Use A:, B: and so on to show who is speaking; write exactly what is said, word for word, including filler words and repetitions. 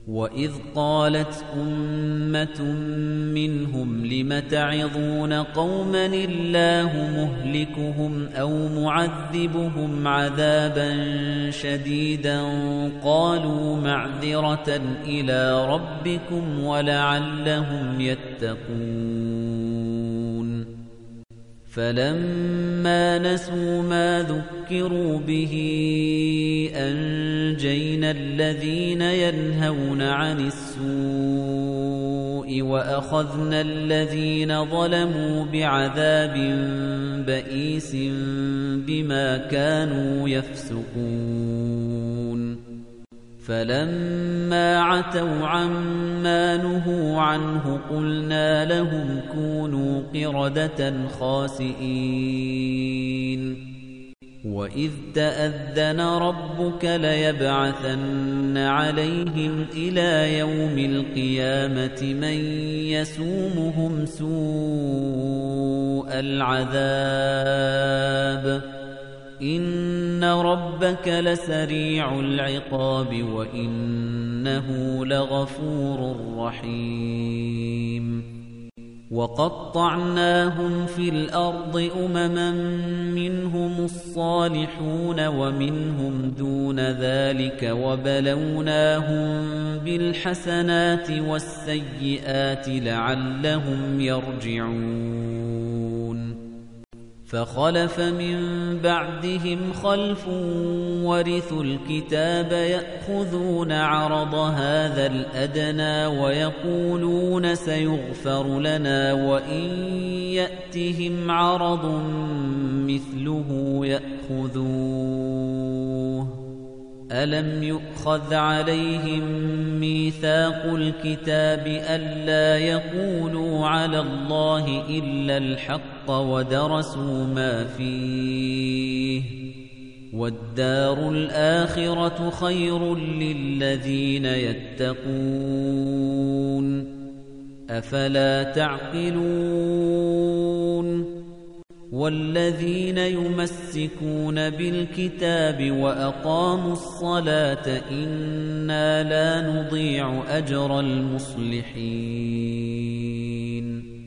A: وَإِذْ قَالَتْ أُمَّةٌ مِّنْهُمْ لِمَ تَعِظُونَ قَوْمًا اللَّهُ مُهْلِكُهُمْ أَوْ مُعَذِّبُهُمْ عَذَابًا شَدِيدًا قَالُوا مَعْذِرَةً إِلَىٰ رَبِّكُمْ وَلَعَلَّهُمْ يَتَّقُونَ فَلَمَّا نَسُوا مَا ذُكِّرُوا بِهِ أَنجَيْنَا الَّذِينَ يَنْهَوْنَ عَنِ السُّوءِ وَأَخَذْنَا الَّذِينَ ظَلَمُوا بِعَذَابٍ بَئِيسٍ بِمَا كَانُوا يَفْسُقُونَ فَلَمَّا عَتَوْا عَمَّا نُهُوا عَنْهُ قُلْنَا لَهُمْ كُونُوا قِرَدَةً خَاسِئِينَ وَإِذْ تَأَذَّنَ رَبُّكَ لَيَبْعَثَنَّ عَلَيْهِمْ إِلَى يَوْمِ الْقِيَامَةِ مَن يَسُومُهُمْ سُوءَ الْعَذَابِ إِنَّ رَبَّكَ لَسَرِيعُ الْعِقَابِ وَإِنَّهُ لَغَفُورٌ رَّحِيمٌ وَقَطَّعْنَاهُمْ فِي الْأَرْضِ أُمَمًا مِّنْهُمُ الصَّالِحُونَ وَمِنْهُمْ دُونَ ذَلِكَ وَبَلَوْنَاهُم بِالْحَسَنَاتِ وَالسَّيِّئَاتِ لَعَلَّهُمْ يَرْجِعُونَ فَخَلَفَ مِن بَعْدِهِمْ خَلْفٌ وَرِثُوا الْكِتَابَ يَأْخُذُونَ عَرَضَ هَٰذَا الْأَدْنَىٰ وَيَقُولُونَ سَيُغْفَرُ لَنَا وَإِن يَأْتِهِمْ عَرَضٌ مِّثْلُهُ يَأْخُذُوهُ أَلَمْ يُؤْخَذْ عَلَيْهِم مِّيثَاقُ الْكِتَابِ أَلَّا يَقُولُوا عَلَى اللَّهِ إِلَّا الْحَقَّ وَدَرَسُوا مَا فِيهِ وَالدَّارُ الْآخِرَةُ خَيْرٌ لِّلَّذِينَ يَتَّقُونَ أَفَلَا تَعْقِلُونَ وَالَّذِينَ يُمَسِّكُونَ بِالْكِتَابِ وَأَقَامُوا الصَّلَاةَ إِنَّا لَا نُضِيعُ أَجْرَ الْمُصْلِحِينَ